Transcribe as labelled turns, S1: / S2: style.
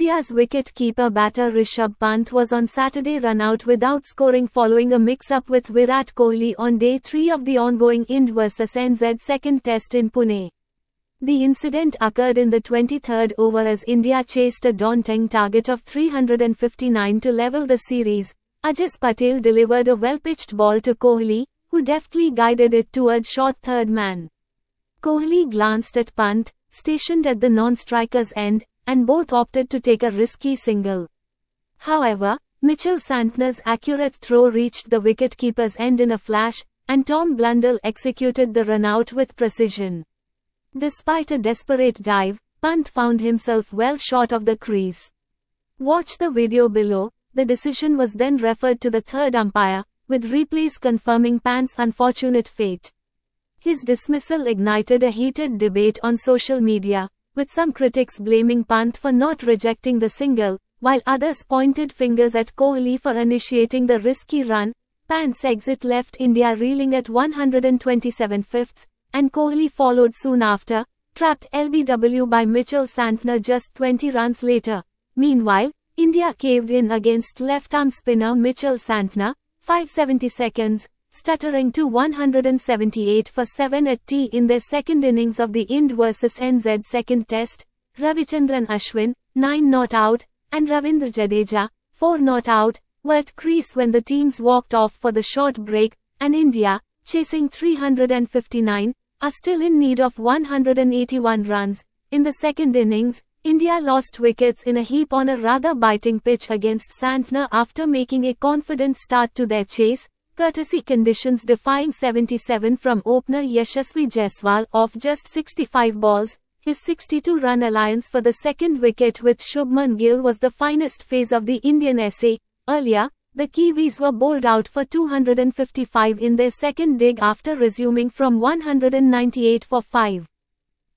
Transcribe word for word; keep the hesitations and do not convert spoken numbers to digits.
S1: India's wicket-keeper batter Rishabh Pant was on Saturday run out without scoring following a mix-up with Virat Kohli on day three of the ongoing Ind versus N Z second test in Pune. The incident occurred in the twenty-third over as India chased a daunting target of three hundred fifty-nine to level the series. Ajaz Patel delivered a well-pitched ball to Kohli, who deftly guided it toward short third man. Kohli glanced at Pant, stationed at the non-striker's end, and both opted to take a risky single. However, Mitchell Santner's accurate throw reached the wicket-keeper's end in a flash, and Tom Blundell executed the run-out with precision. Despite a desperate dive, Pant found himself well short of the crease. Watch the video below. The decision was then referred to the third umpire, with replays confirming Pant's unfortunate fate. His dismissal ignited a heated debate on social media, with some critics blaming Pant for not rejecting the single, while others pointed fingers at Kohli for initiating the risky run. Pant's exit left India reeling at one hundred twenty-seven fifths, and Kohli followed soon after, trapped L B W by Mitchell Santner just twenty runs later. Meanwhile, India caved in against left-arm spinner Mitchell Santner, five seventy seconds, stuttering to one hundred seventy-eight for seven at tea in their second innings of the Ind versus N Z second test. Ravichandran Ashwin, nine not out, and Ravindra Jadeja, four not out, were at crease when the teams walked off for the short break, and India, chasing three hundred fifty-nine, are still in need of one hundred eighty-one runs. In the second innings, India lost wickets in a heap on a rather biting pitch against Santner after making a confident start to their chase, courtesy conditions defying seventy-seven from opener Yashasvi Jaiswal off just sixty-five balls. His sixty-two run alliance for the second wicket with Shubman Gill was the finest phase of the Indian essay. Earlier, the Kiwis were bowled out for two hundred fifty-five in their second dig after resuming from one hundred ninety-eight for five.